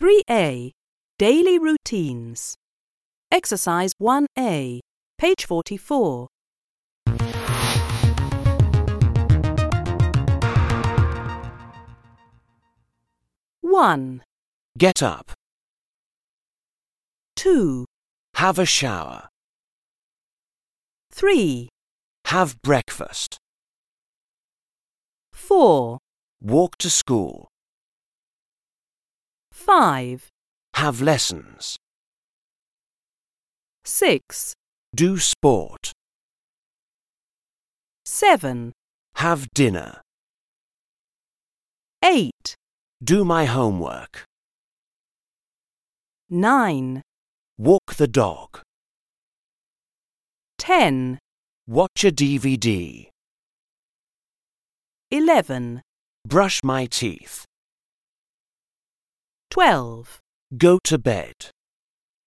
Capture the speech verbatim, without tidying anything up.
three A. Daily Routines. Exercise one A, page forty-four. one. Get up. two. Have a shower. three. Have breakfast. four. Walk to school. five. Have lessons. six. Do sport. seven. Have dinner. eight. Do my homework. nine. Walk the dog. ten. Watch a D V D. eleven. Brush my teeth. twelve. Go to bed.